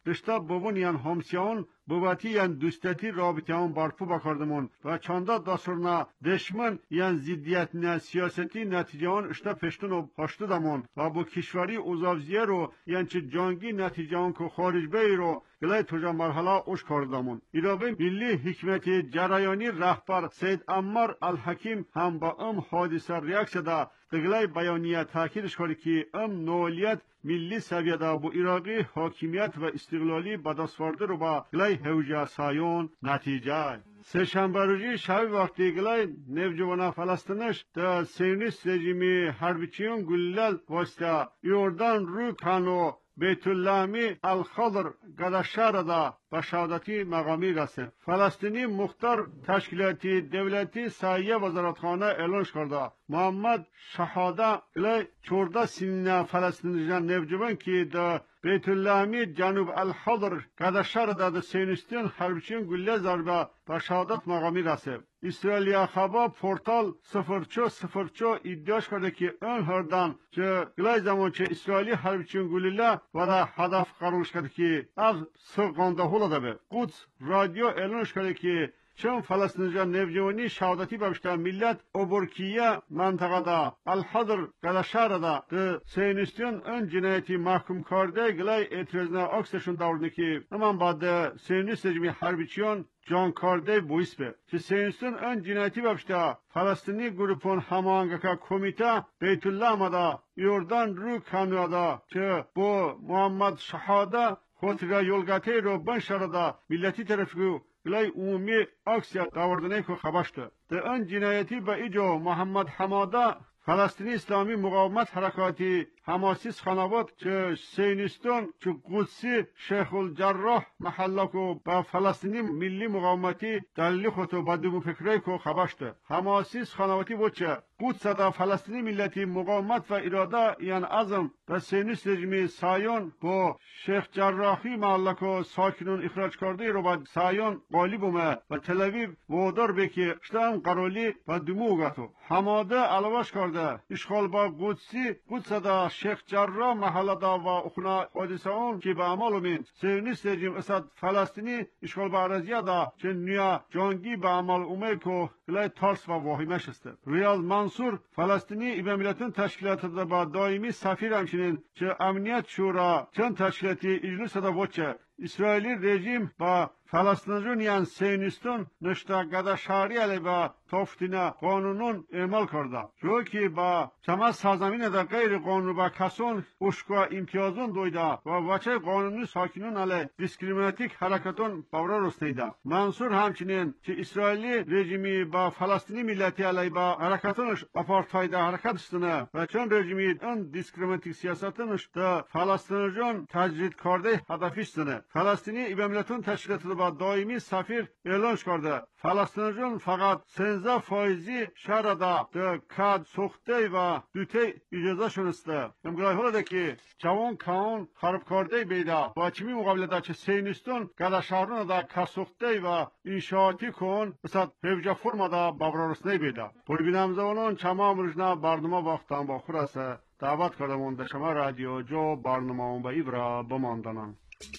رشته بابون یان همسیان بوتی یان دوستتی رابطه هم برپو بکردمون و چاندا دستورنا دشمن یان زیدیت نه سیاستی نتیجه آن اشته پشتون و پاشتو دمون و با کشوری اوزاوزیه رو یان چه جانگی نتیجه آن که خارج بی رو گلای توجه مرحله اوش کردمون. ایرابه ملی حکمت جرایانی رهبر سید عمار الحکیم هم با ام حادثه ریاکس ده دگلای بیانیه تاکیدش کرد که ام نوعیت ملی سویده با ایراقی حاکمیت و استقلالی به دست آورده رو با گلای هوجه سایون نتیجه. سه شنبه روزی شب وقتی گلای نوجوان فلسطینش در سیونیست رژیمی حربچیون گلال واسطه یوردان رو کانو بیت اللهمی الخضر گدشهر دا به شهادتی مقامی رسید. فلسطینی مختار تشکیلاتی دولتی سایه وزارتخانه اعلان کرده محمد شهاده الی چورده سینه فلسطینی جان نوجوان که در بیت اللهمی جنوب الخضر گدشهر دا در سیونیستیون حربچیون گله ضربه به شهادت مقامی رسید. اسرائیل خبر پورتال صفر چو صفر چو ادعاش کرده که اون هردن که گلای زمان چه اسرائیلی حربچیون گلیله و در هدف قرارش کرده که از سقانده هولا دبه. قدس رادیو اعلانش کرده که چون فلسطینیان نوجوانی شهادتی باشتن ملت اوبورکیه منطقه دا الحضر گلشهر دا که سیونیستیان اون جنایتی محکوم کرده گلای اعتراض اکسشون دورنه که اما بعد سیونیست رژیم حربچیان جان کارده بویس به که سیونیستان اون جنایتی باشته فلسطینی گروپون هماهنگ که کمیته بیت الله مدا یوردان رو کانادا که با محمد شهاده خود را یولگاته رو بنشرده ملتی طرفگو گلای عمومی اکسیت داوردنه که خبشته در اون جنایتی به ایجا محمد حماده فلسطینی اسلامی مقاومت حرکاتی حماسیس خانوات که سیونیستان که قدسی شیخ الجراح محله که با فلسطینی ملی مقاومتی دلیل خودتو با دومو فکره که خبشته حماسیس خانواتی بود چه قدس دا فلسطینی ملتی مقاومت و اراده یعنی ازم و سیونیست رژیمی سایون با شیخ جراحی محله که ساکنون اخراج کرده رو با سایون غالب اومه و تلویب وادار بکی شتن قرالی و دومو گاتو حماده علاوش کرده اشغال با قدسی قدس دا شیخ جراح محله دا و اخنا حادثه اون که به عمل اومید سیونیست رژیم اسد فلسطینی اشغال با عرضیه دا چه نیا جانگی به عمل اومید که گلای ترس و واهمه شسته. ریاض منصور فلسطینی ایبه ملتون تشکیلات دا با دائمی سفیر همچنین چه امنیت شورا چند تشکیلاتی اجلس دا بوچه اسرائیلی رژیم با فلسطینیان یعنی سیونیستان نشته گده شهری علی با تفتینه قانونون اعمال کرده جو که با چما سرزمین در غیر قانون با کسان اشکا امتیازون دویده و وچه قانونی ساکنون علی دیسکریمیناتیک حرکتون باورا رستیده. منصور همچنین که اسرائیلی رژیمی با فلسطینی ملتی علی با حرکتونش اپارتاید حرکت استنه و چون رژیمی اون دیسکریمیناتیک سیاستونش در فلسطینیان تجدید کرده هدفی استنه. فلسطینی ایبه ملتون تشکیلات با دائمی سفیر اعلان کرده فلسطینیان فقط سنزه فایزی شهر دا در کاد سخته و دوته اجازه شنسته. امگرای حالا که جوان کان خراب کرده بیده با چمی مقابله دا چه سیونیستان گل شهرون دا کاد سخته و انشاعاتی کن بسید هفجه فرما دا بابرارسنه بیده. پوری بینم زوانان چما امروزنا برنامه باختن با خورسه دعوت کردمون در شما رادیو جو برنامه اون با ایبرا بماندنن.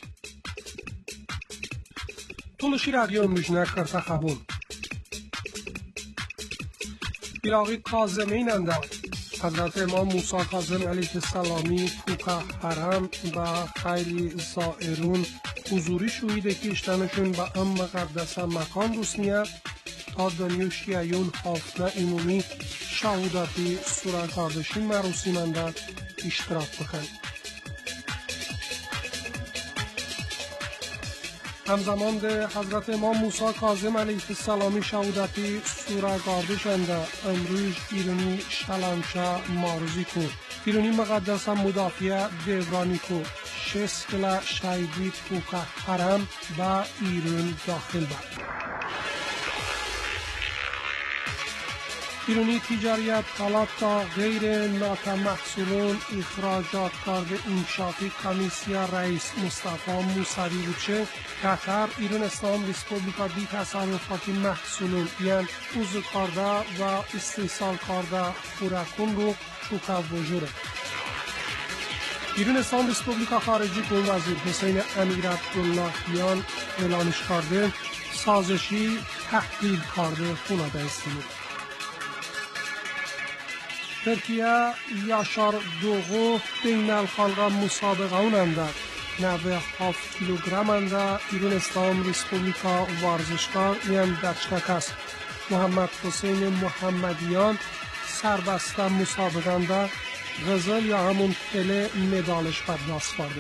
تولشی رادیو مجنه کرده خبون بیلاغی کاظمین اندر حضرت امام موسی کاظم علیه السلامی کوکه حرم و خیلی زائرون حضوری شویده که اشتنشون به ام مقدسه مکان روسنیه تا دنیوش یایون حافظه ایمومی شهودتی سوره کاردشین مروسیم اندر اشتراک بکن. همزمان ده حضرت امام موسی کاظم علیه السلامی شهودتی سوره گاردش انده امروز ایرانی شلمشه مارزی کو ایرانی مقدس مدافع دیورانی کو شسکل شهیدی کوکه حرم و ایران داخل بد. ایرانی تجاریت طلب تا غیر ناتمحصولون اخراجات کرده انشافی کمیسیا رئیس مصطفی موسوی بوچه قطر ایران اسلام ریسپوبلیکا دی تصرفات محصولون یعنی اوزو کرده و استحصال کرده خوراکون رو چوکا وجوره. ایران اسلام ریسپوبلیکا خارجی کن وزیر حسین امیر عبداللهیان اعلانش کرده سازشی تحلیل کرده خونده استیمی. ترکیه یاشار دوغو بین الخالقا مسابقه اوننده نوه هفت کیلوگرم انده ایران اسلام ریسپوبلیکا ورزشکار این دچکک است. محمد حسین محمدیان سربسته مسابقه انده غزل یا همون پله مدالش بر دست کرده.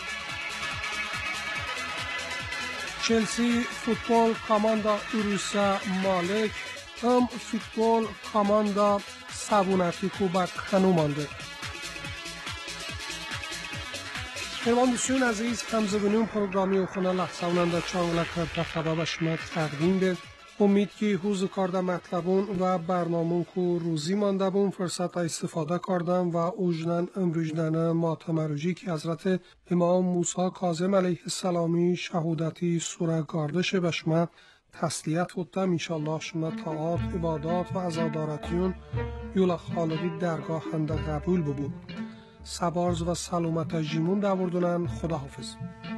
چلسی فوتبال کاماندا اروسا مالک هم فوتبال کاماندا سابونتی کوبک خانومانده. شنوان دوستان عزیز همزبانون پروگرامی و خونه لحظه اوننده چانگله کرده خبر به شما تقدیم ده. امید که حوض کارده مطلبون و برنامون که روزی مانده بون فرصت استفاده کردم و اوجنن امروجنن ماتمروجی که حضرت امام موسی کاظم علیه السلامی شهودتی سوره گاردش به شما تسلیت بودم. انشالله شما طاعات عبادات و عزادارتیون یول خالقی درگاه هنده قبول ببون. سبارز و سلامت جیمون دوردونن. خداحافظ.